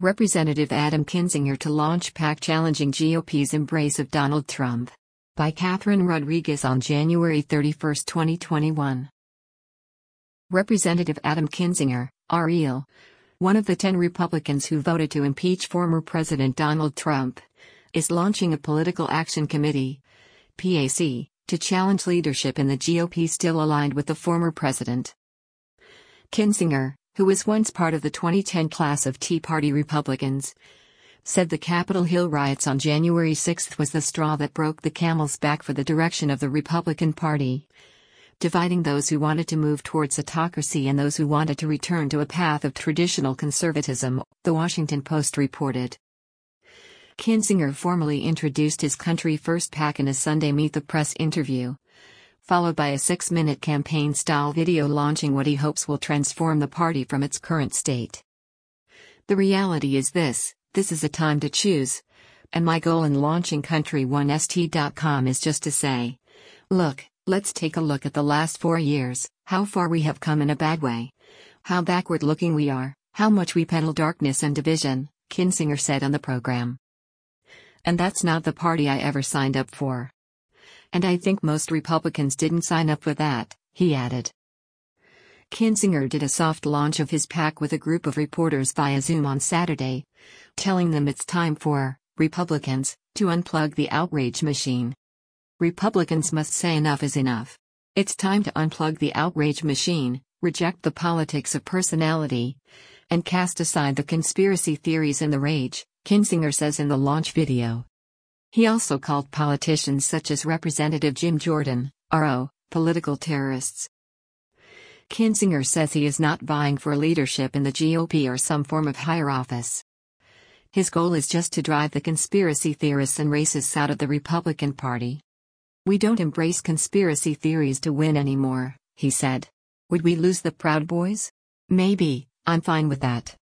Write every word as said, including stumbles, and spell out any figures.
Representative Adam Kinzinger to launch PAC challenging G O P's embrace of Donald Trump. By Catherine Rodriguez on January thirty-first, twenty twenty-one. Representative Adam Kinzinger, R E L, one of the ten Republicans who voted to impeach former President Donald Trump, is launching a Political Action Committee, P A C, to challenge leadership in the G O P still aligned with the former president. Kinzinger, who was once part of the twenty ten class of Tea Party Republicans, said the Capitol Hill riots on January sixth was the straw that broke the camel's back for the direction of the Republican Party, dividing those who wanted to move towards autocracy and those who wanted to return to a path of traditional conservatism, The Washington Post reported. Kinzinger formally introduced his Country First PAC in a Sunday Meet the Press interview, followed by a six-minute campaign-style video launching what he hopes will transform the party from its current state. The reality is this, this is a time to choose, and my goal in launching country one S T dot com is just to say, look, let's take a look at the last four years, how far we have come in a bad way, how backward-looking we are, how much we peddle darkness and division, Kinzinger said on the program. And that's not the party I ever signed up for. And I think most Republicans didn't sign up for that, he added. Kinzinger did a soft launch of his PAC with a group of reporters via Zoom on Saturday, telling them it's time for Republicans to unplug the outrage machine. Republicans must say enough is enough. It's time to unplug the outrage machine, reject the politics of personality, and cast aside the conspiracy theories and the rage, Kinzinger says in the launch video. He also called politicians such as Representative Jim Jordan, R O, political terrorists. Kinzinger says he is not vying for leadership in the G O P or some form of higher office. His goal is just to drive the conspiracy theorists and racists out of the Republican Party. We don't embrace conspiracy theories to win anymore, he said. Would we lose the Proud Boys? Maybe, I'm fine with that.